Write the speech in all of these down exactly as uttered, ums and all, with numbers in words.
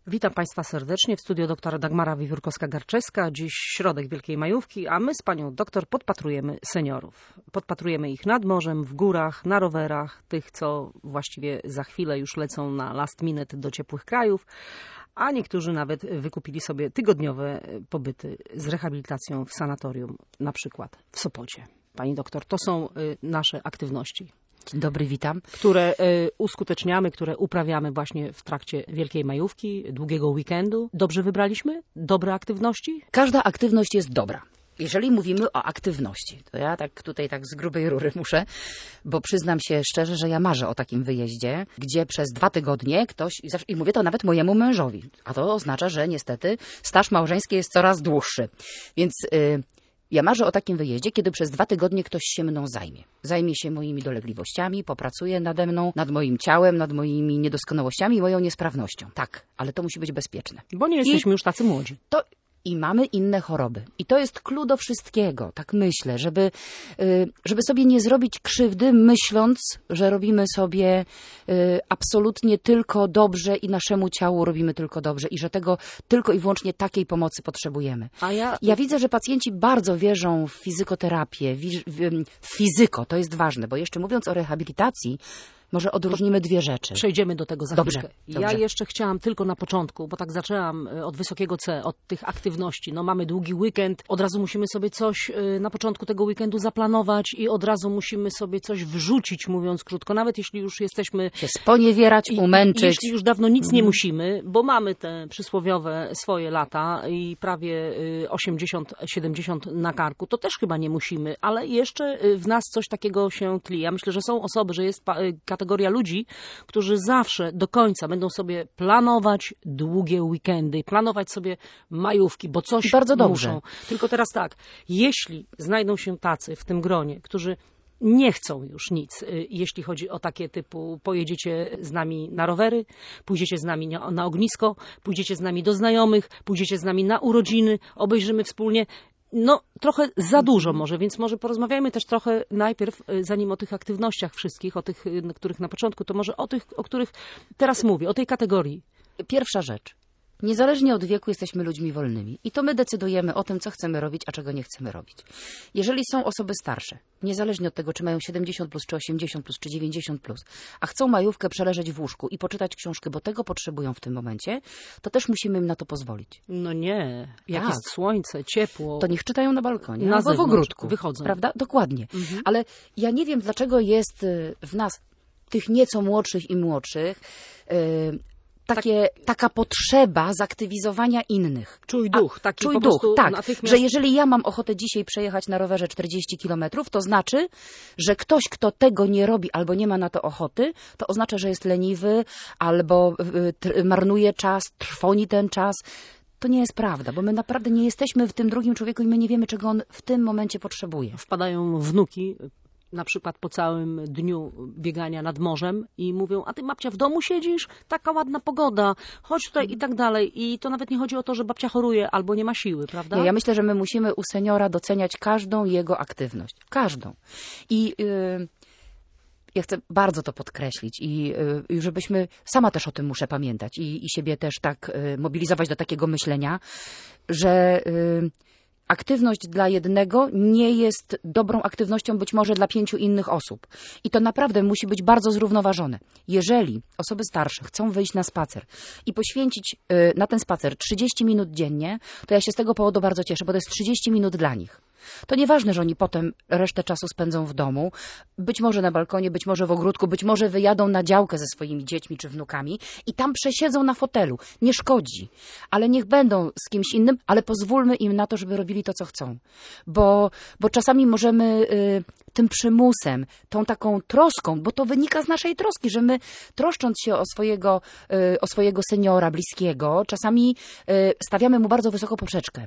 Witam Państwa serdecznie w studiu doktora Dagmara Wiewiórkowska-Garczewska. Dziś środek Wielkiej Majówki, a my z panią doktor podpatrujemy seniorów. Podpatrujemy ich nad morzem, w górach, na rowerach, tych, co właściwie za chwilę już lecą na last minute do ciepłych krajów, a niektórzy nawet wykupili sobie tygodniowe pobyty z rehabilitacją w sanatorium, na przykład w Sopocie. Pani doktor, to są nasze aktywności. Dzień dobry, witam. Które y, uskuteczniamy, które uprawiamy właśnie w trakcie Wielkiej Majówki, długiego weekendu. Dobrze wybraliśmy? Dobre aktywności? Każda aktywność jest dobra. Jeżeli mówimy o aktywności, to ja tak tutaj tak z grubej rury muszę, bo przyznam się szczerze, że ja marzę o takim wyjeździe, gdzie przez dwa tygodnie ktoś, i mówię to nawet mojemu mężowi, a to oznacza, że niestety staż małżeński jest coraz dłuższy. Więc y, ja marzę o takim wyjeździe, kiedy przez dwa tygodnie ktoś się mną zajmie. Zajmie się moimi dolegliwościami, popracuje nade mną, nad moim ciałem, nad moimi niedoskonałościami i moją niesprawnością. Tak, ale to musi być bezpieczne. Bo nie jesteśmy I już tacy młodzi. To I mamy inne choroby. I to jest clue do wszystkiego, tak myślę, żeby, żeby sobie nie zrobić krzywdy, myśląc, że robimy sobie absolutnie tylko dobrze i naszemu ciału robimy tylko dobrze i że tego tylko i wyłącznie takiej pomocy potrzebujemy. A ja... ja widzę, że pacjenci bardzo wierzą w fizykoterapię, w fizyko, to jest ważne, bo jeszcze mówiąc o rehabilitacji, może odróżnimy dwie rzeczy. Przejdziemy do tego za dobrze, chwilkę. Dobrze. Ja jeszcze chciałam tylko na początku, bo tak zaczęłam od wysokiego C, od tych aktywności. No mamy długi weekend, od razu musimy sobie coś na początku tego weekendu zaplanować i od razu musimy sobie coś wrzucić, mówiąc krótko. Nawet jeśli już jesteśmy... się sponiewierać, umęczyć. I, jeśli już dawno nic nie musimy, bo mamy te przysłowiowe swoje lata i prawie osiemdziesiąt siedemdziesiąt na karku, to też chyba nie musimy, ale jeszcze w nas coś takiego się tli. Ja myślę, że są osoby, że jest kategoria ludzi, którzy zawsze do końca będą sobie planować długie weekendy, planować sobie majówki, bo coś bardzo dobrze. Muszą. Tylko teraz tak, jeśli znajdą się tacy w tym gronie, którzy nie chcą już nic, jeśli chodzi o takie typu pojedziecie z nami na rowery, pójdziecie z nami na, na ognisko, pójdziecie z nami do znajomych, pójdziecie z nami na urodziny, obejrzymy wspólnie. No, trochę za dużo może, więc może porozmawiajmy też trochę najpierw, zanim o tych aktywnościach wszystkich, o tych, których na początku, to może o tych, o których teraz mówię, o tej kategorii. Pierwsza rzecz. Niezależnie od wieku jesteśmy ludźmi wolnymi i to my decydujemy o tym, co chcemy robić, a czego nie chcemy robić. Jeżeli są osoby starsze, niezależnie od tego, czy mają siedemdziesiąt plus, czy osiemdziesiąt plus, czy dziewięćdziesiąt plus, a chcą majówkę przeleżeć w łóżku i poczytać książkę, bo tego potrzebują w tym momencie, to też musimy im na to pozwolić. No nie, jak tak. jest słońce, ciepło. To niech czytają na balkonie, na albo w ogródku. Wychodzą. Prawda? Dokładnie. Mhm. Ale ja nie wiem, dlaczego jest w nas, tych nieco młodszych i młodszych, yy, Takie, tak, taka potrzeba zaktywizowania innych. Czuj duch. Taki czuj po duch, prostu tak. natychmiast... Że jeżeli ja mam ochotę dzisiaj przejechać na rowerze czterdzieści kilometrów, to znaczy, że ktoś, kto tego nie robi albo nie ma na to ochoty, to oznacza, że jest leniwy albo y, marnuje czas, trwoni ten czas. To nie jest prawda, bo my naprawdę nie jesteśmy w tym drugim człowieku i my nie wiemy, czego on w tym momencie potrzebuje. Wpadają wnuki, na przykład po całym dniu biegania nad morzem i mówią, a ty babcia w domu siedzisz? Taka ładna pogoda, chodź tutaj i tak dalej. I to nawet nie chodzi o to, że babcia choruje albo nie ma siły, prawda? Nie, ja myślę, że my musimy u seniora doceniać każdą jego aktywność. Każdą. I yy, ja chcę bardzo to podkreślić i yy, żebyśmy, sama też o tym muszę pamiętać i, i siebie też tak yy, mobilizować do takiego myślenia, że... Yy, aktywność dla jednego nie jest dobrą aktywnością być może dla pięciu innych osób. I to naprawdę musi być bardzo zrównoważone. Jeżeli osoby starsze chcą wyjść na spacer i poświęcić y, na ten spacer trzydzieści minut dziennie, to ja się z tego powodu bardzo cieszę, bo to jest trzydzieści minut dla nich. To nieważne, że oni potem resztę czasu spędzą w domu, być może na balkonie, być może w ogródku, być może wyjadą na działkę ze swoimi dziećmi czy wnukami i tam przesiedzą na fotelu. Nie szkodzi, ale niech będą z kimś innym, ale pozwólmy im na to, żeby robili to, co chcą. Bo, bo czasami możemy y, tym przymusem, tą taką troską, bo to wynika z naszej troski, że my troszcząc się o swojego, y, o swojego seniora bliskiego, czasami y, stawiamy mu bardzo wysoko poprzeczkę.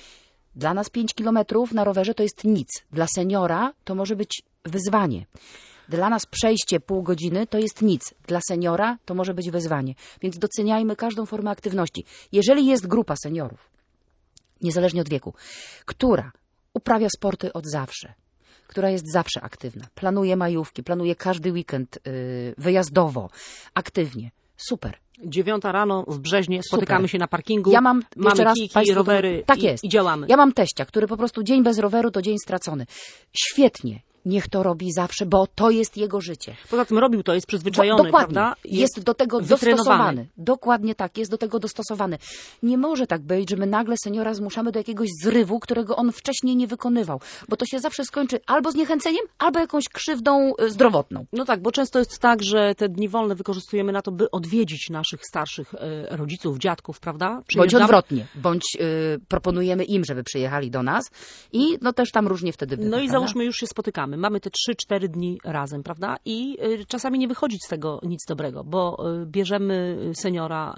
Dla nas pięć kilometrów na rowerze to jest nic. Dla seniora to może być wyzwanie. Dla nas przejście pół godziny to jest nic. Dla seniora to może być wyzwanie. Więc doceniajmy każdą formę aktywności. Jeżeli jest grupa seniorów, niezależnie od wieku, która uprawia sporty od zawsze, która jest zawsze aktywna, planuje majówki, planuje każdy weekend yy, wyjazdowo, aktywnie, Super. Dziewiąta rano w Brzeźnie, spotykamy Super. się na parkingu, Ja mam, mamy jeszcze raz kijki, Państwu, rowery tak i, jest. i działamy. Ja mam teścia, który po prostu dzień bez roweru to dzień stracony. Świetnie. Niech to robi zawsze, bo to jest jego życie. Poza tym robił to, jest przyzwyczajony, Dokładnie. prawda? Jest, jest do tego wytrenowany. dostosowany. Dokładnie tak, jest do tego dostosowany. Nie może tak być, że my nagle seniora zmuszamy do jakiegoś zrywu, którego on wcześniej nie wykonywał. Bo to się zawsze skończy albo zniechęceniem, albo jakąś krzywdą y, zdrowotną. No tak, bo często jest tak, że te dni wolne wykorzystujemy na to, by odwiedzić naszych starszych e, rodziców, dziadków, prawda? Bądź Przyjeżdżamy- odwrotnie. Bądź y, proponujemy im, żeby przyjechali do nas i no też tam różnie wtedy bywa. No i prawda? załóżmy, już się spotykamy. Mamy te trzy, cztery dni razem, prawda? I y, czasami nie wychodzi z tego nic dobrego, bo y, bierzemy seniora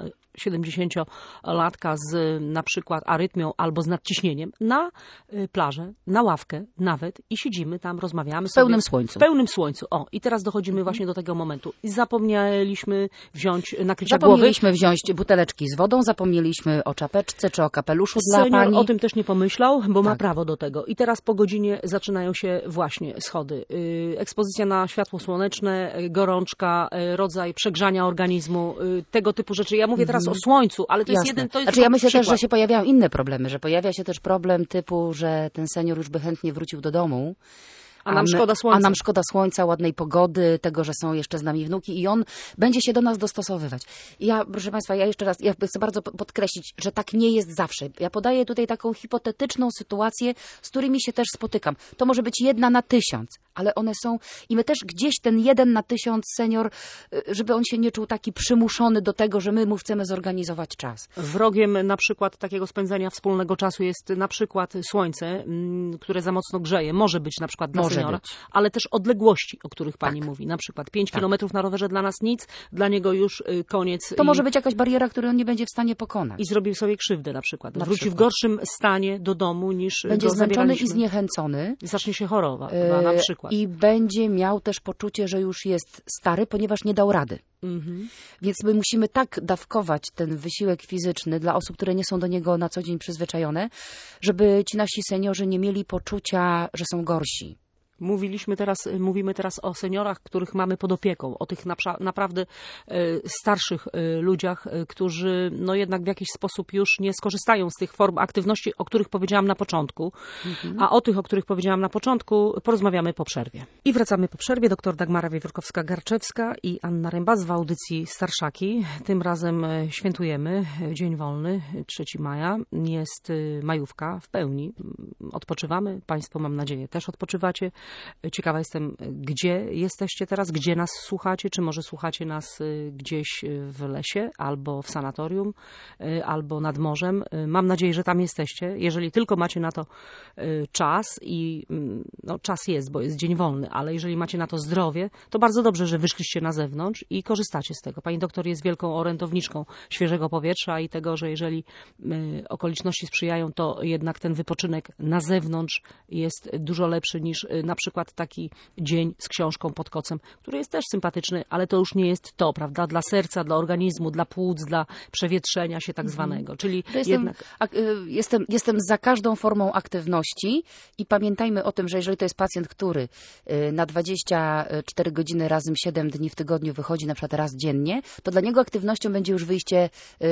siedemdziesięciolatka z y, na przykład arytmią albo z nadciśnieniem na y, plażę, na ławkę nawet i siedzimy tam, rozmawiamy W pełnym sobie. słońcu. W pełnym słońcu. O, i teraz dochodzimy właśnie do tego momentu. I zapomnieliśmy wziąć nakrycia głowy. Zapomnieliśmy wziąć buteleczki z wodą, zapomnieliśmy o czapeczce czy o kapeluszu dla Senior pani. o tym też nie pomyślał, bo ma Tak. prawo do tego. I teraz po godzinie zaczynają się właśnie schody. Yy, ekspozycja na światło słoneczne, yy, gorączka, yy, rodzaj przegrzania organizmu, yy, tego typu rzeczy. Ja mówię teraz o słońcu, ale to jest Jasne. jeden, to jest Znaczy ja tylko myślę przykład. też, że się pojawiają inne problemy, że pojawia się też problem typu, że ten senior już by chętnie wrócił do domu. A nam my- szkoda słońca. A nam szkoda słońca, ładnej pogody, tego, że są jeszcze z nami wnuki i on będzie się do nas dostosowywać. I ja, proszę Państwa, ja jeszcze raz, ja chcę bardzo po- podkreślić, że tak nie jest zawsze. Ja podaję tutaj taką hipotetyczną sytuację, z którymi się też spotykam. To może być jedna na tysiąc, ale one są i my też gdzieś ten jeden na tysiąc senior, y, żeby on się nie czuł taki przymuszony do tego, że my mu chcemy zorganizować czas. Wrogiem na przykład takiego spędzania wspólnego czasu jest na przykład słońce, mm, które za mocno grzeje. Może być na przykład dla Może seniora, być. ale też odległości, o których pani Tak. mówi. Na przykład pięć Tak. kilometrów na rowerze dla nas nic, dla niego już y, koniec. To i... może być jakaś bariera, której on nie będzie w stanie pokonać. I zrobił sobie krzywdę na przykład. Na Wróci przykład. w gorszym stanie do domu niż Będzie go zmęczony i zabieraliśmy. zniechęcony. Zacznie się chorować e, na przykład. I będzie miał też poczucie, że już jest stary, ponieważ nie dał rady. Mhm. Więc my musimy tak dawkować ten wysiłek fizyczny dla osób, które nie są do niego na co dzień przyzwyczajone, żeby ci nasi seniorzy nie mieli poczucia, że są gorsi. Mówiliśmy teraz, mówimy teraz o seniorach, których mamy pod opieką, o tych napra- naprawdę e, starszych e, ludziach, e, którzy no jednak w jakiś sposób już nie skorzystają z tych form aktywności, o których powiedziałam na początku. A o tych, o których powiedziałam na początku, porozmawiamy po przerwie. I wracamy po przerwie. Doktor Dagmara Wiewiórkowska-Garczewska i Anna Rębas w audycji Starszaki. Tym razem e, świętujemy Dzień Wolny, trzeciego maja. Jest e, majówka w pełni. Odpoczywamy. Państwo, mam nadzieję, też odpoczywacie. Ciekawa jestem, gdzie jesteście teraz, gdzie nas słuchacie, czy może słuchacie nas y, gdzieś y, w lesie, albo w sanatorium, y, albo nad morzem. Y, Mam nadzieję, że tam jesteście. Jeżeli tylko macie na to y, czas i mm, no, czas jest, bo jest dzień wolny, ale jeżeli macie na to zdrowie, to bardzo dobrze, że wyszliście na zewnątrz i korzystacie z tego. Pani doktor jest wielką orędowniczką świeżego powietrza i tego, że jeżeli y, okoliczności sprzyjają, to jednak ten wypoczynek na zewnątrz jest dużo lepszy niż y, na przykład taki dzień z książką pod kocem, który jest też sympatyczny, ale to już nie jest to, prawda? Dla serca, dla organizmu, dla płuc, dla przewietrzenia się tak zwanego. Czyli To jestem, jednak... ak- y, jestem, jestem za każdą formą aktywności i pamiętajmy o tym, że jeżeli to jest pacjent, który y, na dwadzieścia cztery godziny razem siedem dni w tygodniu wychodzi na przykład raz dziennie, to dla niego aktywnością będzie już wyjście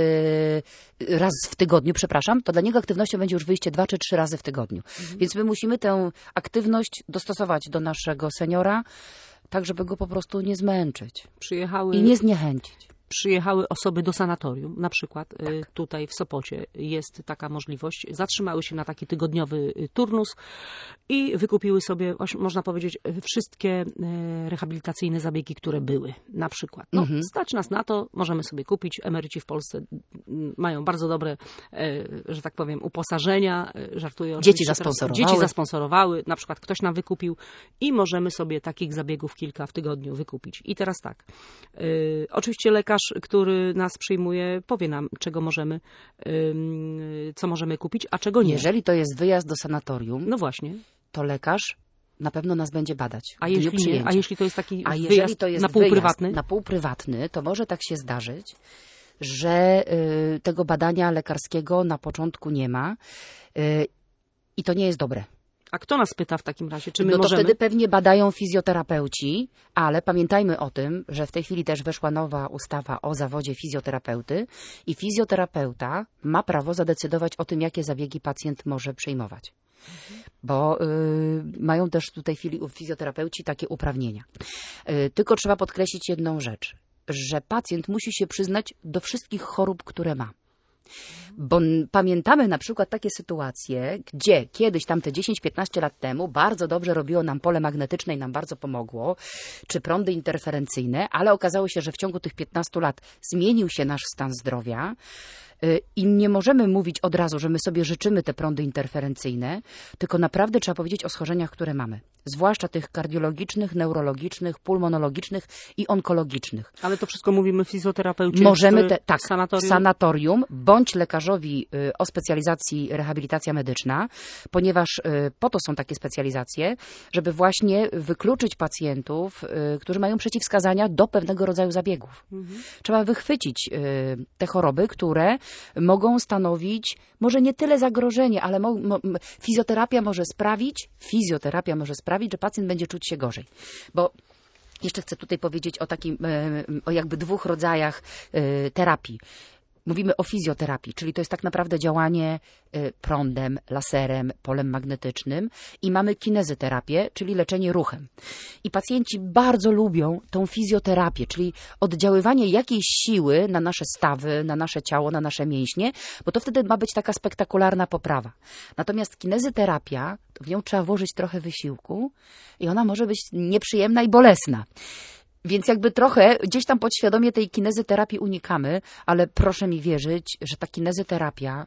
y, raz w tygodniu, przepraszam, to dla niego aktywnością będzie już wyjście dwa czy trzy razy w tygodniu. Mhm. Więc my musimy tę aktywność dostosować do naszego seniora, tak żeby go po prostu nie zmęczyć Przyjechały... i nie zniechęcić. Przyjechały osoby do sanatorium, na przykład Tak. y, tutaj w Sopocie jest taka możliwość. Zatrzymały się na taki tygodniowy y, turnus i wykupiły sobie, oś- można powiedzieć, y, wszystkie y, rehabilitacyjne zabiegi, które były. Na przykład. No, Mhm. Stać nas na to, możemy sobie kupić. Emeryci w Polsce y, mają bardzo dobre, y, że tak powiem, uposażenia. Y, Żartuję Dzieci oczywiście teraz. zasponsorowały. Dzieci zasponsorowały. Na przykład ktoś nam wykupił i możemy sobie takich zabiegów kilka w tygodniu wykupić. I teraz tak. Y, oczywiście lekarz, który nas przyjmuje, powie nam, czego możemy, ym, co możemy kupić, a czego nie. Jeżeli to jest wyjazd do sanatorium, No właśnie. to lekarz na pewno nas będzie badać. A w dniu jeśli, nie, przyjęcia. a jeśli to jest taki A jeżeli wyjazd to jest na pół wyjazd prywatny? na pół prywatny, to może tak się zdarzyć, że y, tego badania lekarskiego na początku nie ma y, i to nie jest dobre. A kto nas pyta w takim razie, czy my no to możemy? wtedy pewnie badają fizjoterapeuci, ale pamiętajmy o tym, że w tej chwili też weszła nowa ustawa o zawodzie fizjoterapeuty i fizjoterapeuta ma prawo zadecydować o tym, jakie zabiegi pacjent może przyjmować. Bo y, mają też tutaj w tej chwili fizjoterapeuci takie uprawnienia. Y, tylko trzeba podkreślić jedną rzecz, że pacjent musi się przyznać do wszystkich chorób, które ma. Bo pamiętamy na przykład takie sytuacje, gdzie kiedyś tam te dziesięć piętnaście lat temu bardzo dobrze robiło nam pole magnetyczne i nam bardzo pomogło, czy prądy interferencyjne, ale okazało się, że w ciągu tych piętnastu lat zmienił się nasz stan zdrowia i nie możemy mówić od razu, że my sobie życzymy te prądy interferencyjne, tylko naprawdę trzeba powiedzieć o schorzeniach, które mamy. Zwłaszcza tych kardiologicznych, neurologicznych, pulmonologicznych i onkologicznych. Ale to wszystko mówimy fizjoterapeucie Możemy w te, tak, sanatorium? w sanatorium, bądź lekarzowi y, o specjalizacji rehabilitacja medyczna, ponieważ y, po to są takie specjalizacje, żeby właśnie wykluczyć pacjentów, y, którzy mają przeciwwskazania do pewnego rodzaju zabiegów. Mhm. Trzeba wychwycić y, te choroby, które mogą stanowić może nie tyle zagrożenie, ale mo, mo, fizjoterapia może sprawić, fizjoterapia może sprawić, że pacjent będzie czuć się gorzej. Bo jeszcze chcę tutaj powiedzieć o takim, o jakby dwóch rodzajach terapii. Mówimy o fizjoterapii, czyli to jest tak naprawdę działanie prądem, laserem, polem magnetycznym i mamy kinezyterapię, czyli leczenie ruchem. I pacjenci bardzo lubią tą fizjoterapię, czyli oddziaływanie jakiejś siły na nasze stawy, na nasze ciało, na nasze mięśnie, bo to wtedy ma być taka spektakularna poprawa. Natomiast kinezyterapia, w nią trzeba włożyć trochę wysiłku i ona może być nieprzyjemna i bolesna. Więc jakby trochę gdzieś tam podświadomie tej kinezyterapii unikamy, ale proszę mi wierzyć, że ta kinezyterapia,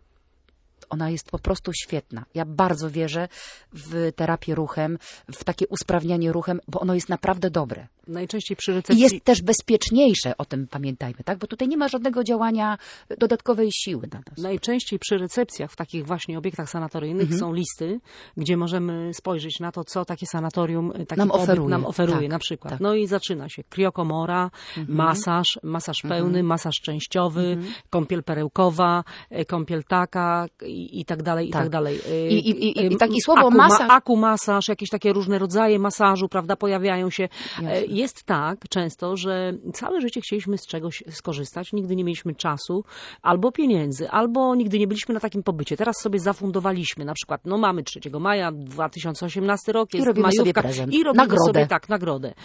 ona jest po prostu świetna. Ja bardzo wierzę w terapię ruchem, w takie usprawnianie ruchem, bo ono jest naprawdę dobre. Najczęściej przy recepcji... I jest też bezpieczniejsze, o tym pamiętajmy, tak? Bo tutaj nie ma żadnego działania dodatkowej siły na nas. Najczęściej przy recepcjach w takich właśnie obiektach sanatoryjnych mhm. są listy, gdzie możemy spojrzeć na to, co takie sanatorium taki nam oferuje. Nam oferuje tak, na przykład. Tak. No i zaczyna się kriokomora, mhm. masaż, masaż pełny, mhm. masaż częściowy, mhm. kąpiel perełkowa, kąpiel taka i, i tak dalej, tak. i tak dalej. I, i, i, i takie słowo aku, masaż... Akumasaż, jakieś takie różne rodzaje masażu, prawda, pojawiają się. Jasne. Jest tak często, że całe życie chcieliśmy z czegoś skorzystać, nigdy nie mieliśmy czasu, albo pieniędzy, albo nigdy nie byliśmy na takim pobycie. Teraz sobie zafundowaliśmy, na przykład, no mamy trzeciego maja dwa tysiące osiemnasty rok, jest I robimy majówka, sobie prezent. I robimy nagrodę. sobie tak, nagrodę.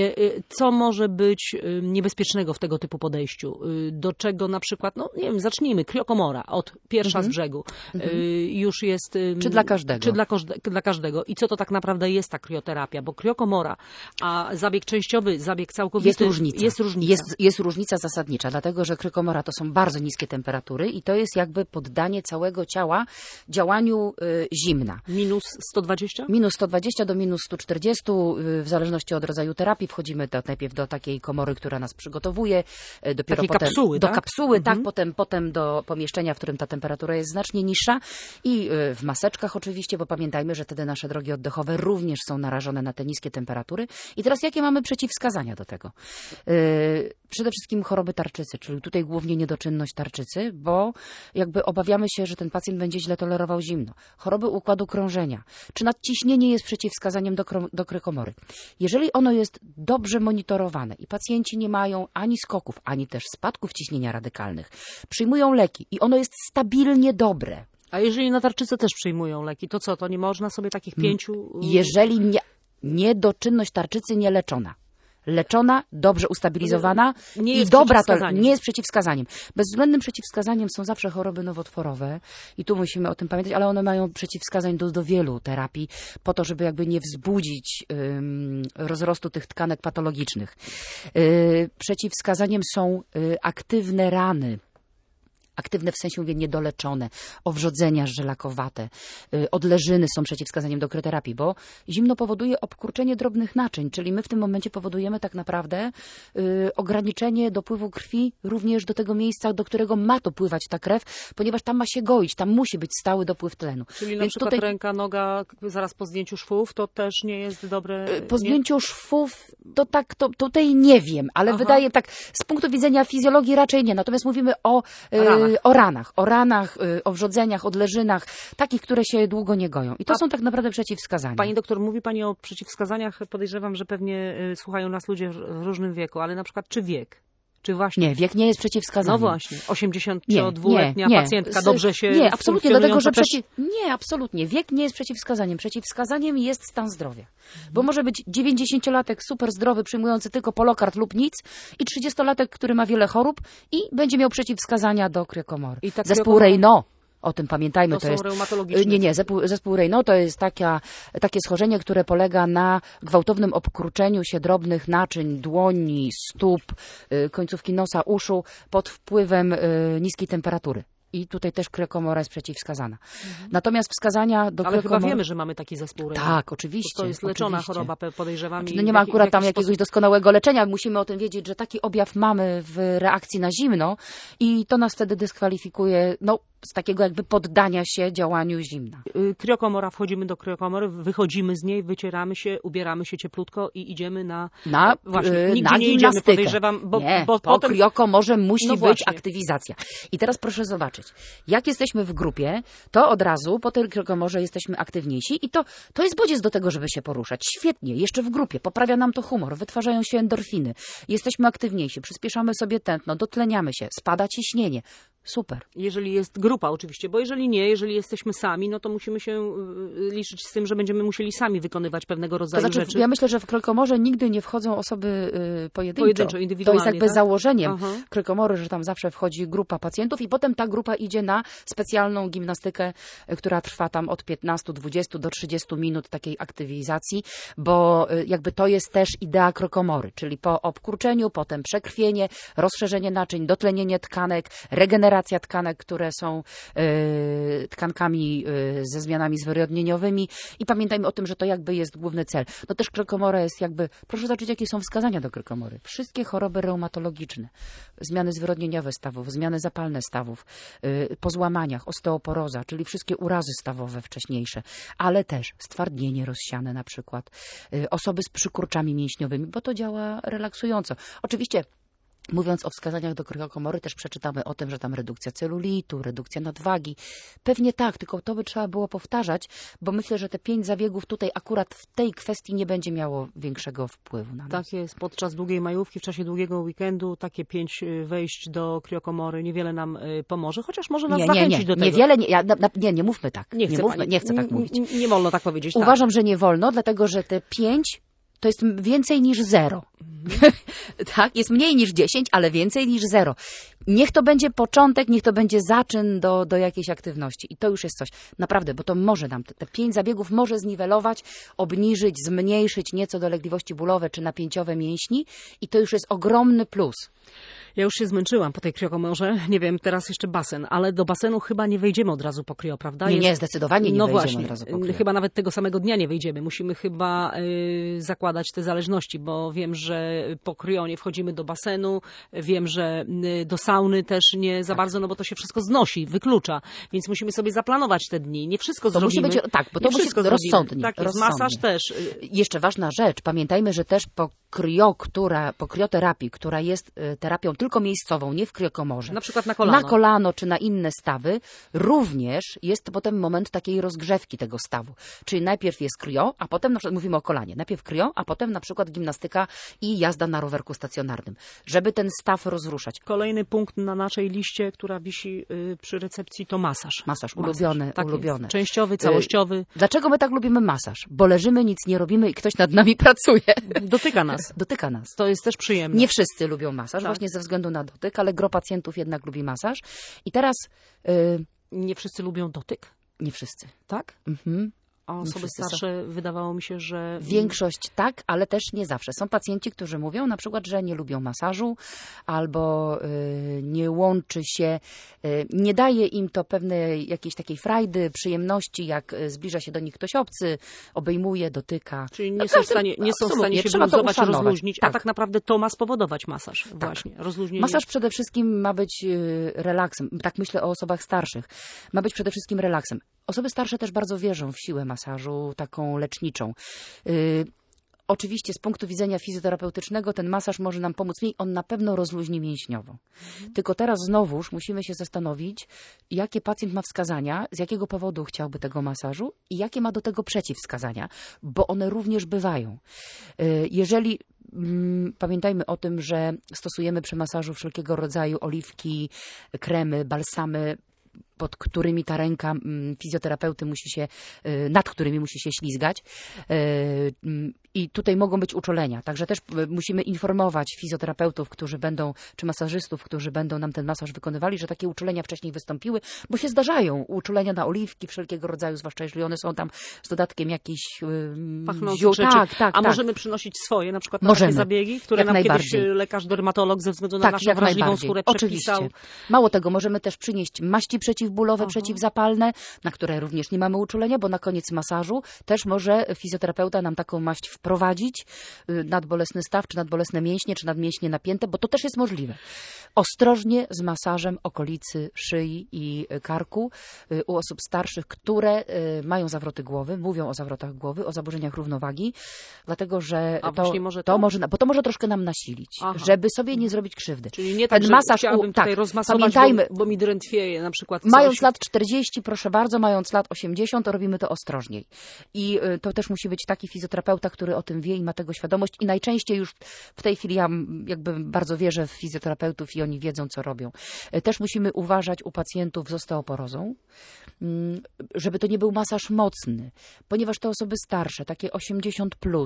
Co może być niebezpiecznego w tego typu podejściu? Do czego na przykład, no nie wiem, zacznijmy, kriokomora od pierwsza mhm. z brzegu. Mhm. Już jest... Czy dla każdego. Czy dla, dla każdego. I co to tak naprawdę jest ta krioterapia? Bo kriokomora, a zabieg częściowy, zabieg całkowity... Jest różnica. Jest różnica. Jest, jest różnica zasadnicza, dlatego że kriokomora to są bardzo niskie temperatury i to jest jakby poddanie całego ciała działaniu y, zimna. Minus sto dwadzieścia? Minus sto dwadzieścia do minus sto czterdzieści, y, w zależności od rodzaju terapii. Wchodzimy do, najpierw do takiej komory, która nas przygotowuje, y, dopiero Takiej potem kapsuły, do tak? kapsuły, mhm. tak, potem, potem do pomieszczenia, w którym ta temperatura jest znacznie niższa i y, w maseczkach oczywiście, bo pamiętajmy, że wtedy nasze drogi oddechowe również są narażone na te niskie temperatury. I teraz jakie mamy przeciwwskazania do tego? Yy, przede wszystkim choroby tarczycy, czyli tutaj głównie niedoczynność tarczycy, bo jakby obawiamy się, że ten pacjent będzie źle tolerował zimno. Choroby układu krążenia, czy nadciśnienie jest przeciwwskazaniem do, do kriokomory. Jeżeli ono jest dobrze monitorowane i pacjenci nie mają ani skoków, ani też spadków ciśnienia radykalnych, przyjmują leki i ono jest stabilnie dobre. A jeżeli na tarczycę też przyjmują leki, to co, to nie można sobie takich pięciu... Jeżeli nie, niedoczynność tarczycy nieleczona. Leczona, dobrze ustabilizowana nie i jest dobra to nie jest przeciwwskazaniem. Bezwzględnym przeciwwskazaniem są zawsze choroby nowotworowe i tu musimy o tym pamiętać, ale one mają przeciwwskazań do, do wielu terapii po to, żeby jakby nie wzbudzić um, rozrostu tych tkanek patologicznych. Yy, przeciwwskazaniem są yy, aktywne rany. Aktywne w sensie mówię niedoleczone, owrzodzenia żelakowate, odleżyny są przeciwwskazaniem do kryoterapii, bo zimno powoduje obkurczenie drobnych naczyń, czyli my w tym momencie powodujemy tak naprawdę y, ograniczenie dopływu krwi również do tego miejsca, do którego ma dopływać ta krew, ponieważ tam ma się goić, tam musi być stały dopływ tlenu. Czyli na Więc przykład tutaj, ręka, noga zaraz po zdjęciu szwów to też nie jest dobre... Po nie? zdjęciu szwów to tak, to tutaj nie wiem, ale Aha. wydaje tak, z punktu widzenia fizjologii raczej nie, natomiast mówimy o... Y, ranach. ranach. o ranach, o ranach, y, o wrzodzeniach, odleżynach, takich, które się długo nie goją. I to A są tak naprawdę przeciwwskazania. Pani doktor, mówi Pani o przeciwwskazaniach. Podejrzewam, że pewnie y, słuchają nas ludzie w różnym wieku, ale na przykład czy wiek? Czy właśnie... Nie, wiek nie jest przeciwwskazaniem. No właśnie, osiemdziesięciodwuletnia pacjentka Z- dobrze się Nie, absolutnie, dlatego, że też... przeciw... Nie, absolutnie. Wiek nie jest przeciwwskazaniem. Przeciwwskazaniem jest stan zdrowia. Bo może być dziewięćdziesięciolatek super zdrowy, przyjmujący tylko polokard lub nic i trzydziestolatek, który ma wiele chorób i będzie miał przeciwwskazania do kriokomory. I ta Zespół kriokomora- Raynaud. O tym pamiętajmy, To to, są jest. reumatologiczne. Nie, nie, zespół, zespół Raynaud to jest taka, takie schorzenie, które polega na gwałtownym obkruczeniu się drobnych naczyń, dłoni, stóp, y, końcówki nosa, uszu pod wpływem y, niskiej temperatury. I tutaj też kriokomora jest przeciwwskazana. Mhm. Natomiast wskazania do Ale chyba kriokomory... wiemy, że mamy taki zespół Raynaud. Tak, oczywiście. To, to jest leczona oczywiście. choroba, pe- podejrzewam. Znaczy, i no nie ma w jaki- akurat w tam jakiś jakiegoś sposób- doskonałego leczenia. Musimy o tym wiedzieć, że taki objaw mamy w reakcji na zimno i to nas wtedy dyskwalifikuje no, z takiego jakby poddania się działaniu zimna. Y, Kriokomora, wchodzimy do kriokomory, wychodzimy z niej, wycieramy się, ubieramy się cieplutko i idziemy na... Na, Właśnie, y, nigdzie na nie idziemy, gimnastykę. podejrzewam, bo, nie, bo po potem... kriokomorze musi No być właśnie. aktywizacja. I teraz proszę zobaczyć, jak jesteśmy w grupie, to od razu po tej kriokomorze jesteśmy aktywniejsi i to, to jest bodziec do tego, żeby się poruszać. Świetnie, jeszcze w grupie, poprawia nam to humor, wytwarzają się endorfiny, jesteśmy aktywniejsi, przyspieszamy sobie tętno, dotleniamy się, spada ciśnienie. Super. Jeżeli jest grupa oczywiście, bo jeżeli nie, jeżeli jesteśmy sami, no to musimy się y, liczyć z tym, że będziemy musieli sami wykonywać pewnego To rodzaju znaczy, rzeczy. ja myślę, że w kriokomorze nigdy nie wchodzą osoby y, pojedynczo. Pojedynczo, To jest indywidualnie, jakby tak? założeniem Aha. kriokomory, że tam zawsze wchodzi grupa pacjentów i potem ta grupa idzie na specjalną gimnastykę, y, która trwa tam od piętnastu, dwudziestu do trzydziestu minut takiej aktywizacji, bo y, jakby to jest też idea kriokomory, czyli po obkurczeniu, potem przekrwienie, rozszerzenie naczyń, dotlenienie tkanek, regeneracja tkanek, które są y, tkankami y, ze zmianami zwyrodnieniowymi i pamiętajmy o tym, że to jakby jest główny cel. No też kriokomora jest jakby, proszę zobaczyć, jakie są wskazania do kriokomory. Wszystkie choroby reumatologiczne, zmiany zwyrodnieniowe stawów, zmiany zapalne stawów, y, po złamaniach, osteoporoza, czyli wszystkie urazy stawowe wcześniejsze, ale też stwardnienie rozsiane na przykład, y, osoby z przykurczami mięśniowymi, bo to działa relaksująco. Oczywiście mówiąc o wskazaniach do kriokomory, też przeczytamy o tym, że tam redukcja celulitu, redukcja nadwagi. Pewnie tak, tylko to by trzeba było powtarzać, bo myślę, że te pięć zabiegów tutaj akurat w tej kwestii nie będzie miało większego wpływu na nas. Tak jest, podczas długiej majówki, w czasie długiego weekendu, takie pięć y, wejść do kriokomory niewiele nam y, pomoże, chociaż może nas Nie, nie, zachęcić nie, do tego. niewiele, nie, ja, na, na, nie, nie mówmy tak. Nie chcę, mówmy, pani, nie chcę tak mówić. Nie, nie wolno tak powiedzieć. Tak. Uważam, że nie wolno, dlatego że te pięć to jest więcej niż zero. Tak, jest mniej niż dziesięć, ale więcej niż zero. Niech to będzie początek, niech to będzie zaczyn do, do jakiejś aktywności. I to już jest coś. Naprawdę, bo to może nam, te, te pięć zabiegów może zniwelować, obniżyć, zmniejszyć nieco dolegliwości bólowe czy napięciowe mięśni i to już jest ogromny plus. Ja już się zmęczyłam po tej kriokomorze. Nie wiem, teraz jeszcze basen, ale do basenu chyba nie wejdziemy od razu po krio, prawda? Nie, Jest... nie, zdecydowanie nie no wejdziemy właśnie, od razu po krio. Chyba nawet tego samego dnia nie wejdziemy. Musimy chyba y, zakładać te zależności, bo wiem, że po krio nie wchodzimy do basenu, wiem, że y, do sauny też nie za Tak. bardzo, no bo to się wszystko znosi, wyklucza. Więc musimy sobie zaplanować te dni. Nie wszystko To zrobimy. musi być, tak, bo to nie musi wszystko być zrobimy. rozsądnie. Tak jest, rozsądnie. masaż też. y, Jeszcze ważna rzecz, pamiętajmy, że też po krio, która, po krioterapii, która jest y, terapią tylko miejscową, nie w kriokomorze, Na przykład na kolano. na kolano czy na inne stawy, również jest to potem moment takiej rozgrzewki tego stawu. Czyli najpierw jest krio, a potem na przykład mówimy o kolanie. Najpierw krio, a potem na przykład gimnastyka i jazda na rowerku stacjonarnym, żeby ten staw rozruszać. Kolejny punkt na naszej liście, która wisi y, przy recepcji, to masaż. Masaż, ulubiony, Tak ulubiony. jest. Częściowy, całościowy. Dlaczego my tak lubimy masaż? Bo leżymy, nic nie robimy i ktoś nad nami pracuje. Dotyka nas. Dotyka nas. To jest też przyjemne. Nie wszyscy lubią masaż, Tak. właśnie ze względu na dotyk, ale gro pacjentów jednak lubi masaż. I teraz y, Nie wszyscy lubią dotyk, nie wszyscy. tak? Mhm. A osoby wszyscy są. starsze wydawało mi się, że... Większość tak, ale też nie zawsze. Są pacjenci, którzy mówią na przykład, że nie lubią masażu albo y, nie łączy się, y, nie daje im to pewnej jakiejś takiej frajdy, przyjemności, jak y, zbliża się do nich ktoś obcy, obejmuje, dotyka. Czyli nie No są w każdy- stanie, nie są w absolutnie, stanie się trzeba to wyluzować, uszanować. rozluźnić, a Tak. tak naprawdę to ma spowodować masaż. Właśnie, rozluźnienie. Masaż przede wszystkim ma być y, relaksem. Tak myślę o osobach starszych. Ma być przede wszystkim relaksem. Osoby starsze też bardzo wierzą w siłę masażu, taką leczniczą. Y, oczywiście z punktu widzenia fizjoterapeutycznego ten masaż może nam pomóc mniej, on na pewno rozluźni mięśniowo. Mhm. Tylko teraz znowuż musimy się zastanowić, jakie pacjent ma wskazania, z jakiego powodu chciałby tego masażu i jakie ma do tego przeciwwskazania, bo one również bywają. Jeżeli pamiętajmy o tym, że stosujemy przy masażu wszelkiego rodzaju oliwki, kremy, balsamy, pod którymi ta ręka fizjoterapeuty musi się, nad którymi musi się ślizgać. I tutaj mogą być uczulenia. Także też musimy informować fizjoterapeutów, którzy będą, czy masażystów, którzy będą nam ten masaż wykonywali, że takie uczulenia wcześniej wystąpiły, bo się zdarzają uczulenia na oliwki wszelkiego rodzaju, zwłaszcza jeżeli one są tam z dodatkiem jakichś pachnących rzeczy. Tak, tak, A tak. możemy przynosić swoje, na przykład na możemy. Takie zabiegi, które jak nam kiedyś lekarz dermatolog ze względu na tak, naszą wrażliwą skórę przepisał. Oczywiście. Mało tego, możemy też przynieść maści przeciwbólowe, Aha. przeciwzapalne, na które również nie mamy uczulenia, bo na koniec masażu też może fizjoterapeuta nam taką maść wprowadzić, nadbolesny staw, czy nadbolesne mięśnie, czy nadmięśnie napięte, bo to też jest możliwe. Ostrożnie z masażem okolicy szyi i karku u osób starszych, które mają zawroty głowy, mówią o zawrotach głowy, o zaburzeniach równowagi, dlatego że A to, może to, to może, bo to może troszkę nam nasilić, Aha. żeby sobie nie zrobić krzywdy. Czyli nie tak, ten że masaż chciałabym u, tutaj tak, rozmasować, pamiętajmy, bo, bo mi drętwieje na przykład. Mając coś... lat czterdzieści, proszę bardzo, mając lat osiemdziesiąt, robimy to ostrożniej. I to też musi być taki fizjoterapeuta, który o tym wie i ma tego świadomość. I najczęściej już w tej chwili ja jakby bardzo wierzę w fizjoterapeutów i oni wiedzą, co robią. Też musimy uważać u pacjentów z osteoporozą, żeby to nie był masaż mocny, ponieważ te osoby starsze, takie osiemdziesiąt plus,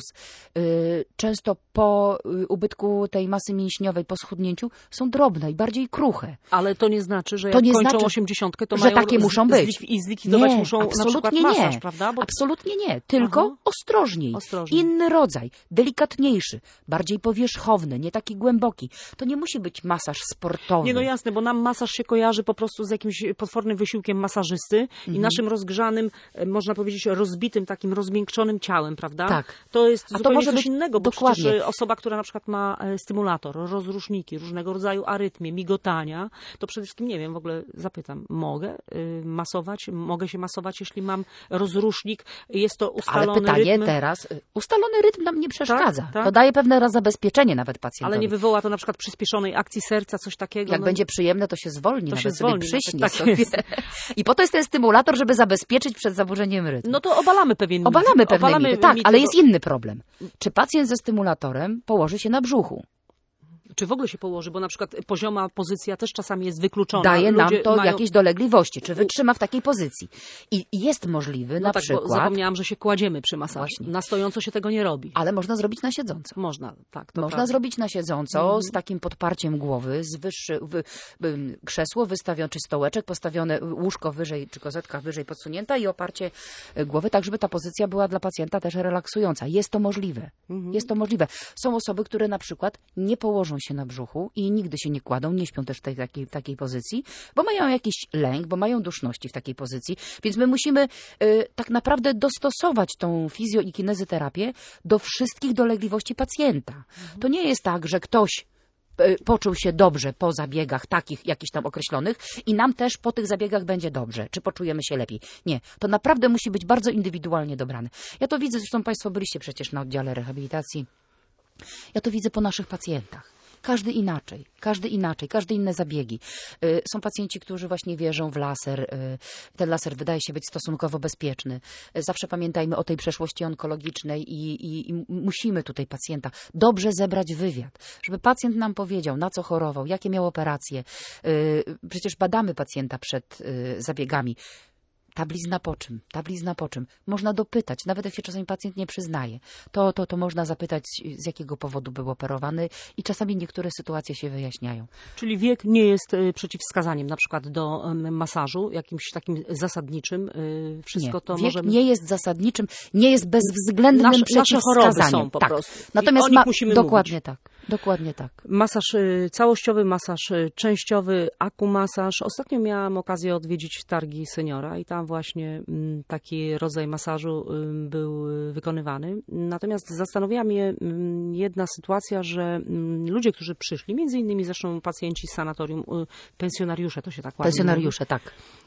często po ubytku tej masy mięśniowej, po schudnięciu, są drobne i bardziej kruche. Ale to nie znaczy, że jak kończą znaczy, osiemdziesiątkę, to że mają takie muszą być. I zlikwidować nie, muszą absolutnie na przykład masaż, nie. prawda? Bo... Absolutnie nie, tylko Aha. ostrożniej. ostrożniej. Inny rodzaj, delikatniejszy, bardziej powierzchowny, nie taki głęboki. To nie musi być masaż sportowy. Nie, no jasne, bo nam masaż się kojarzy po prostu z jakimś potwornym wysiłkiem masażysty mhm. i naszym rozgrzanym, można powiedzieć, rozbitym, takim rozmiękczonym ciałem, prawda? Tak. To jest A zupełnie to może coś być innego, bo dokładnie. przecież osoba, która na przykład ma stymulator, rozruszniki, różnego rodzaju arytmie, migotania, to przede wszystkim, nie wiem, w ogóle zapytam, mogę y, masować? Mogę się masować, jeśli mam rozrusznik? Jest to ustalony Ale pytanie rytm? teraz, ustalony rytm nam nie przeszkadza. Tak, tak. To daje pewne zabezpieczenie nawet pacjentowi. Ale nie wywoła to na przykład przyspieszonej akcji serca, coś takiego? Jak no, będzie przyjemne, to się zwolni, to nawet się sobie zwolni, przyśnie tak sobie. jest. I po to jest ten stymulator, żeby zabezpieczyć przed zaburzeniem rytmu. No to obalamy pewien mit. Obalamy pewne obalamy mity, tak, mity, ale bo... jest inny problem. Czy pacjent ze stymulatorem położy się na brzuchu? Czy w ogóle się położy, bo na przykład pozioma pozycja też czasami jest wykluczona. Daje nam Ludzie to mają... jakieś dolegliwości, czy wytrzyma w takiej pozycji. I jest możliwy no na tak, przykład... Bo zapomniałam, że się kładziemy przy masażu. Właśnie. Na stojąco się tego nie robi. Ale można zrobić na siedząco. Można, tak. To można prawda. zrobić na siedząco, mhm. z takim podparciem głowy, z wyższy, wy, wy, krzesło wystawione, czy stołeczek, postawione łóżko wyżej, czy kozetka wyżej podsunięta i oparcie głowy, tak żeby ta pozycja była dla pacjenta też relaksująca. Jest to możliwe. Mhm. Jest to możliwe. Są osoby, które na przykład nie położą się na brzuchu i nigdy się nie kładą, nie śpią też w tej takiej, takiej pozycji, bo mają jakiś lęk, bo mają duszności w takiej pozycji, więc my musimy y, tak naprawdę dostosować tą fizjo- i kinezyterapię do wszystkich dolegliwości pacjenta. Mhm. To nie jest tak, że ktoś y, poczuł się dobrze po zabiegach takich jakichś tam określonych i nam też po tych zabiegach będzie dobrze, czy poczujemy się lepiej. Nie, to naprawdę musi być bardzo indywidualnie dobrane. Ja to widzę, zresztą Państwo byliście przecież na oddziale rehabilitacji, ja to widzę po naszych pacjentach. Każdy inaczej, każdy inaczej, każdy inne zabiegi. Są pacjenci, którzy właśnie wierzą w laser. Ten laser wydaje się być stosunkowo bezpieczny. Zawsze pamiętajmy o tej przeszłości onkologicznej i, i, i musimy tutaj pacjenta dobrze zebrać wywiad, żeby pacjent nam powiedział, na co chorował, jakie miał operacje. Przecież badamy pacjenta przed zabiegami. Ta blizna po czym? Ta blizna po czym? Można dopytać, nawet jak się czasami pacjent nie przyznaje, to, to, to można zapytać, z jakiego powodu był operowany i czasami niektóre sytuacje się wyjaśniają. Czyli wiek nie jest y, przeciwwskazaniem na przykład do y, masażu, jakimś takim zasadniczym. Y, wszystko nie. to wiek możemy... nie jest zasadniczym, nie jest bezwzględnym nasze, przeciwwskazaniem. Nasze choroby są po tak. prostu. Natomiast I o ma... nich musimy dokładnie mówić. tak. Dokładnie tak. Masaż y, całościowy, masaż y, częściowy, akumasaż. Ostatnio miałam okazję odwiedzić targi seniora i tam właśnie y, taki rodzaj masażu y, był y, wykonywany. Natomiast zastanowiła mnie y, jedna sytuacja, że y, ludzie, którzy przyszli, między innymi zresztą pacjenci z sanatorium, y, pensjonariusze, to się tak ładnie Pensjonariusze, mówi, tak.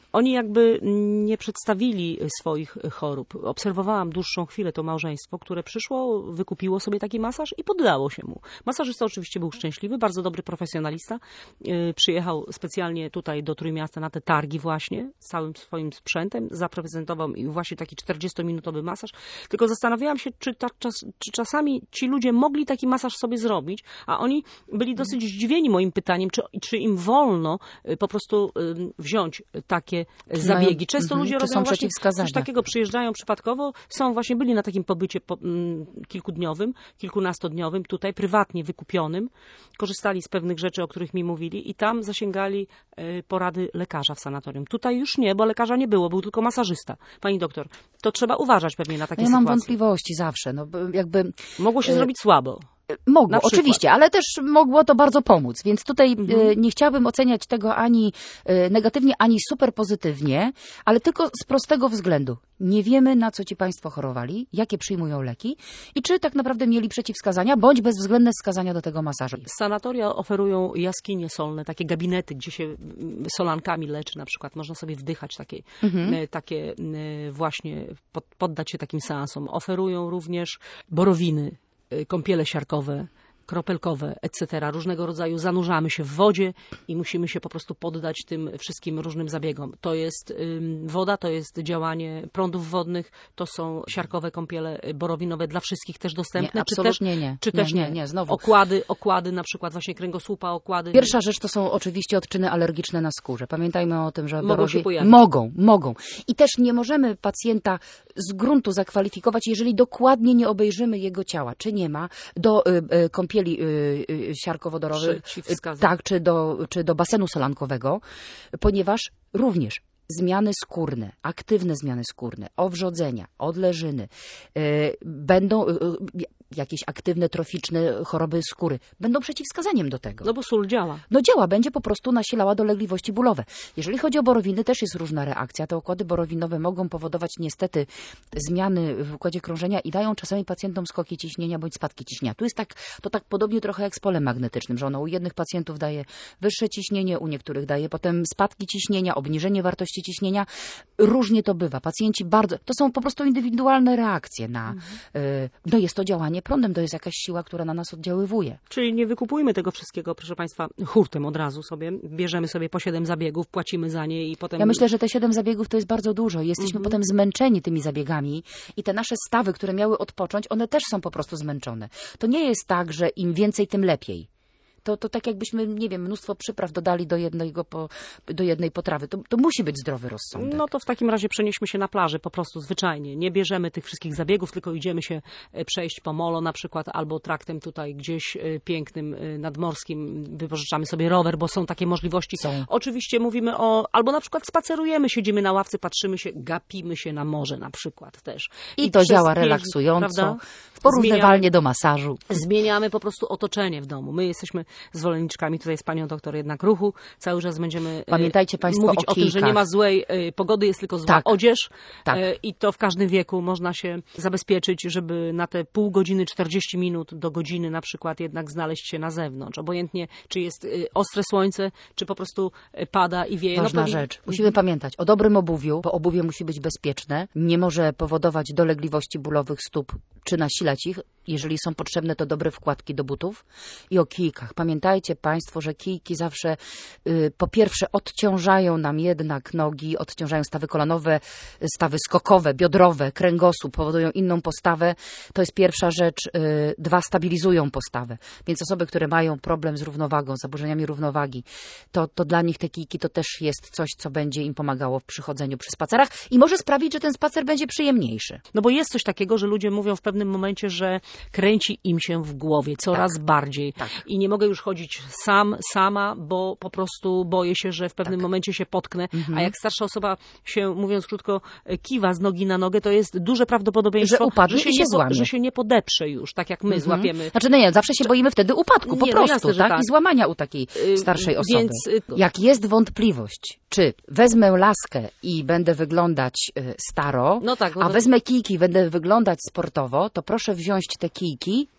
oni jakby nie przedstawili swoich chorób. Obserwowałam dłuższą chwilę to małżeństwo, które przyszło, wykupiło sobie taki masaż i poddało się mu. Masażysta oczywiście był szczęśliwy, bardzo dobry profesjonalista. Yy, przyjechał specjalnie tutaj do Trójmiasta na te targi właśnie, z całym swoim sprzętem, zaprezentował mi właśnie taki czterdziestominutowy masaż. Tylko zastanawiałam się, czy, ta, czas, czy czasami ci ludzie mogli taki masaż sobie zrobić, a oni byli dosyć zdziwieni moim pytaniem, czy, czy im wolno y, po prostu y, wziąć takie Czy zabiegi. mają, Często mm, ludzie czy robią są właśnie przeciwwskazania? coś takiego, przyjeżdżają przypadkowo, są właśnie, byli na takim pobycie po, mm, kilkudniowym, kilkunastodniowym, tutaj prywatnie wykupionym, korzystali z pewnych rzeczy, o których mi mówili i tam zasięgali y, porady lekarza w sanatorium. Tutaj już nie, bo lekarza nie było, był tylko masażysta. Pani doktor, to trzeba uważać pewnie na takie Ja sytuacje. mam wątpliwości zawsze, no bo jakby... Mogło się y zrobić słabo. Mogło, Na przykład. oczywiście, ale też mogło to bardzo pomóc, więc tutaj Mhm. e, nie chciałabym oceniać tego ani e, negatywnie, ani super pozytywnie, ale tylko z prostego względu. Nie wiemy, na co ci państwo chorowali, jakie przyjmują leki i czy tak naprawdę mieli przeciwwskazania, bądź bezwzględne wskazania do tego masażu. Sanatoria oferują jaskinie solne, takie gabinety, gdzie się mm, solankami leczy na przykład. Można sobie wdychać takie, Mhm. e, takie e, właśnie, pod, poddać się takim seansom. Oferują również borowiny, e, kąpiele siarkowe, kropelkowe, et cetera. Różnego rodzaju zanurzamy się w wodzie i musimy się po prostu poddać tym wszystkim różnym zabiegom. To jest ym, woda, to jest działanie prądów wodnych, to są siarkowe kąpiele borowinowe dla wszystkich też dostępne. Nie, czy absolutnie też, nie. Czy Nie, też nie, nie, nie, znowu. Okłady, okłady na przykład właśnie kręgosłupa, okłady. Pierwsza rzecz to są oczywiście odczyny alergiczne na skórze. Pamiętajmy o tym, że Mogą borowie... się pojawić. Mogą, mogą. I też nie możemy pacjenta z gruntu zakwalifikować, jeżeli dokładnie nie obejrzymy jego ciała. Czy nie ma do y, y, kąpieli y, y, siarkowodorowych, Przeciwwskazań. tak, czy do, czy do basenu solankowego, ponieważ również zmiany skórne, aktywne zmiany skórne, owrzodzenia, odleżyny, y, będą y, y, jakieś aktywne, troficzne choroby skóry, będą przeciwwskazaniem do tego. No bo sól działa. No działa, będzie po prostu nasilała dolegliwości bólowe. Jeżeli chodzi o borowiny, też jest różna reakcja. Te układy borowinowe mogą powodować niestety zmiany w układzie krążenia i dają czasami pacjentom skoki ciśnienia bądź spadki ciśnienia. Tu jest tak, to tak podobnie trochę jak z polem magnetycznym, że ono u jednych pacjentów daje wyższe ciśnienie, u niektórych daje potem spadki ciśnienia, obniżenie wartości ciśnienia. Różnie to bywa. Pacjenci bardzo, to są po prostu indywidualne reakcje na, mhm. y, no jest to działanie prądem, to jest jakaś siła, która na nas oddziaływuje. Czyli nie wykupujmy tego wszystkiego, proszę Państwa, hurtem od razu sobie. Bierzemy sobie po siedem zabiegów, płacimy za nie i potem... Ja myślę, że te siedem zabiegów to jest bardzo dużo. Jesteśmy mhm. potem zmęczeni tymi zabiegami i te nasze stawy, które miały odpocząć, one też są po prostu zmęczone. To nie jest tak, że im więcej, tym lepiej. To, to tak jakbyśmy, nie wiem, mnóstwo przypraw dodali do, jednego po, do jednej potrawy. To, to musi być zdrowy rozsądek. No to w takim razie przenieśmy się na plażę po prostu zwyczajnie. Nie bierzemy tych wszystkich zabiegów, tylko idziemy się przejść po molo na przykład albo traktem tutaj gdzieś pięknym, nadmorskim. Wypożyczamy sobie rower, bo są takie możliwości. Są. Oczywiście mówimy o... Albo na przykład spacerujemy, siedzimy na ławce, patrzymy się, gapimy się na morze na przykład też. I, I to działa pięć, relaksująco, prawda? porównywalnie Zmieniamy, do masażu. Zmieniamy po prostu otoczenie w domu. My jesteśmy zwolenniczkami tutaj z panią doktor jednak ruchu. Cały czas będziemy Pamiętajcie państwo mówić o o tym, że kijkach. nie ma złej y, pogody, jest tylko zła Tak. odzież. Tak. Y, I to w każdym wieku można się zabezpieczyć, żeby na te pół godziny, czterdzieści minut do godziny na przykład jednak znaleźć się na zewnątrz. Obojętnie, czy jest y, ostre słońce, czy po prostu y, pada i wieje. Ważna no, pewnie... rzecz. Musimy pamiętać o dobrym obuwiu, bo obuwie musi być bezpieczne. Nie może powodować dolegliwości bólowych stóp, czy nasilać ich. Jeżeli są potrzebne, to dobre wkładki do butów. I o kijkach. Pamiętajcie państwo, że kijki zawsze y, po pierwsze odciążają nam jednak nogi, odciążają stawy kolanowe, stawy skokowe, biodrowe, kręgosłup, powodują inną postawę. To jest pierwsza rzecz. Y, dwa, stabilizują postawę. Więc osoby, które mają problem z równowagą, z zaburzeniami równowagi, to, to dla nich te kijki to też jest coś, co będzie im pomagało w przychodzeniu przy spacerach i może sprawić, że ten spacer będzie przyjemniejszy. No bo jest coś takiego, że ludzie mówią w pewnym momencie, że kręci im się w głowie coraz tak. bardziej Tak. i nie mogę już chodzić sam, sama, bo po prostu boję się, że w pewnym tak. momencie się potknę, mhm. a jak starsza osoba się, mówiąc krótko, kiwa z nogi na nogę, to jest duże prawdopodobieństwo, że, upadnie że, się, i się nie, złamie. że się nie podeprze już, tak jak my mhm. złapiemy. Znaczy, no nie, zawsze się boimy wtedy upadku, po nie, prostu, no jasne, tak? tak? I złamania u takiej starszej osoby. Więc... Jak jest wątpliwość, czy wezmę laskę i będę wyglądać staro, no tak, a to... wezmę kijki i będę wyglądać sportowo, to proszę wziąć te kijki i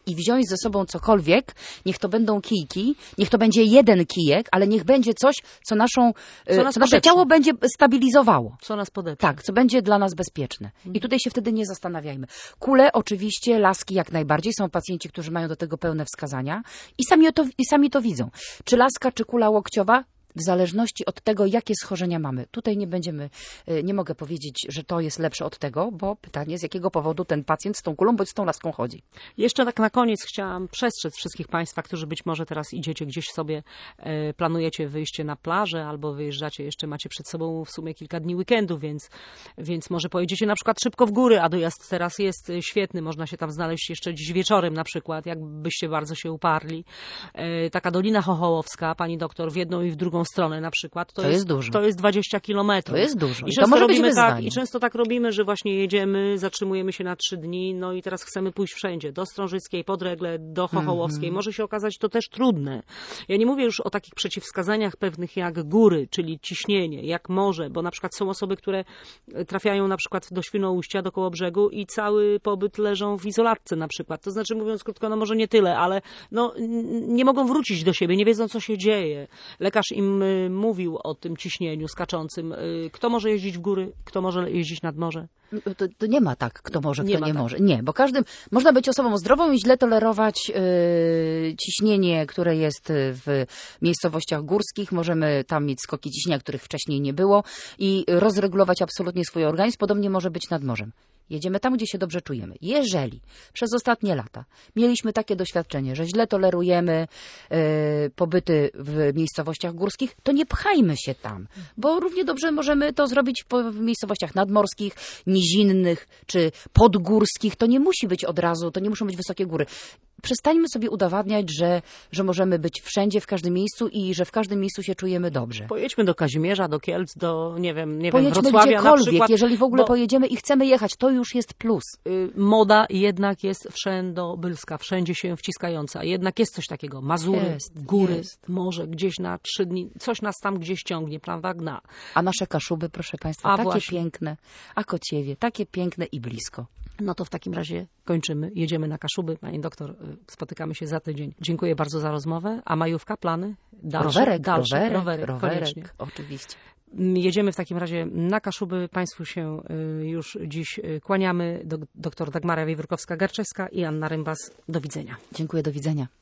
i wziąć ze sobą cokolwiek, niech to będą kijki, niech to będzie jeden kijek, ale niech będzie coś, co, naszą, Co nas co nasze podeprze. ciało będzie stabilizowało. Co nas podeprze. Tak, co będzie dla nas bezpieczne. I tutaj się wtedy nie zastanawiajmy. Kule oczywiście, laski jak najbardziej. Są pacjenci, którzy mają do tego pełne wskazania i sami to, i sami to widzą. Czy laska, czy kula łokciowa? W zależności od tego, jakie schorzenia mamy. Tutaj nie będziemy, nie mogę powiedzieć, że to jest lepsze od tego, bo pytanie, z jakiego powodu ten pacjent z tą kulą bądź z tą laską chodzi. Jeszcze tak na koniec chciałam przestrzec wszystkich Państwa, którzy być może teraz idziecie gdzieś sobie, e, planujecie wyjście na plażę albo wyjeżdżacie, jeszcze macie przed sobą w sumie kilka dni weekendu, więc, więc może pojedziecie na przykład szybko w góry, a dojazd teraz jest świetny, można się tam znaleźć jeszcze dziś wieczorem na przykład, jakbyście bardzo się uparli. E, taka Dolina Chochołowska, pani doktor, w jedną i w drugą stronę na przykład, to, To jest dużo. To jest dwadzieścia kilometrów. To jest dużo. I I to często może być robimy tak, wyzwanie. i często tak robimy, że właśnie jedziemy, zatrzymujemy się na trzy dni, no i teraz chcemy pójść wszędzie, do Strążyckiej, Podregle, do Chochołowskiej. Mhm. Może się okazać to też trudne. Ja nie mówię już o takich przeciwwskazaniach pewnych jak góry, czyli ciśnienie, jak morze, bo na przykład są osoby, które trafiają na przykład do Świnoujścia, do Kołobrzegu i cały pobyt leżą w izolatce na przykład. To znaczy, mówiąc krótko, no może nie tyle, ale no, n- nie mogą wrócić do siebie, nie wiedzą, co się dzieje. Lekarz im y, mówił o tym ciśnieniu skaczącym. Y, kto może jeździć w góry, kto może jeździć nad morze? To, to nie ma tak, kto może, Nie kto ma nie tak. może. Nie, bo każdym, można być osobą zdrową i źle tolerować yy, ciśnienie, które jest w miejscowościach górskich. Możemy tam mieć skoki ciśnienia, których wcześniej nie było i rozregulować absolutnie swój organizm. Podobnie może być nad morzem. Jedziemy tam, gdzie się dobrze czujemy. Jeżeli przez ostatnie lata mieliśmy takie doświadczenie, że źle tolerujemy yy, pobyty w miejscowościach górskich, to nie pchajmy się tam, bo równie dobrze możemy to zrobić w, w miejscowościach nadmorskich, nizinnych czy podgórskich. To nie musi być od razu, to nie muszą być wysokie góry. Przestańmy sobie udowadniać, że, że możemy być wszędzie, w każdym miejscu i że w każdym miejscu się czujemy dobrze. Pojedźmy do Kazimierza, do Kielc, do, nie wiem, nie wiem, Pojedźmy Wrocławia na gdziekolwiek, przykład. jeżeli w ogóle bo, pojedziemy i chcemy jechać, to już jest plus. y, moda jednak jest wszędobylska, wszędzie się wciskająca. Jednak jest coś takiego. Mazury, Jest, góry, jest. morze, gdzieś na trzy dni. Coś nas tam gdzieś ciągnie, prawda? Gna. A nasze Kaszuby, proszę Państwa, A takie właśnie. piękne, a Kociewie, takie piękne i blisko. No to w takim razie kończymy. Jedziemy na Kaszuby. Pani doktor, y, spotykamy się za tydzień. Dziękuję bardzo za rozmowę. A majówka, plany? Dalsze, Rowerek, dalsze, rowerek, rowery, koniecznie. rowerek, oczywiście. Jedziemy w takim razie na Kaszuby. Państwu się y, już dziś y, kłaniamy. Dok- doktor Dagmara Wiewiórkowska-Garczewska i Anna Rembas. Do widzenia. Dziękuję, do widzenia.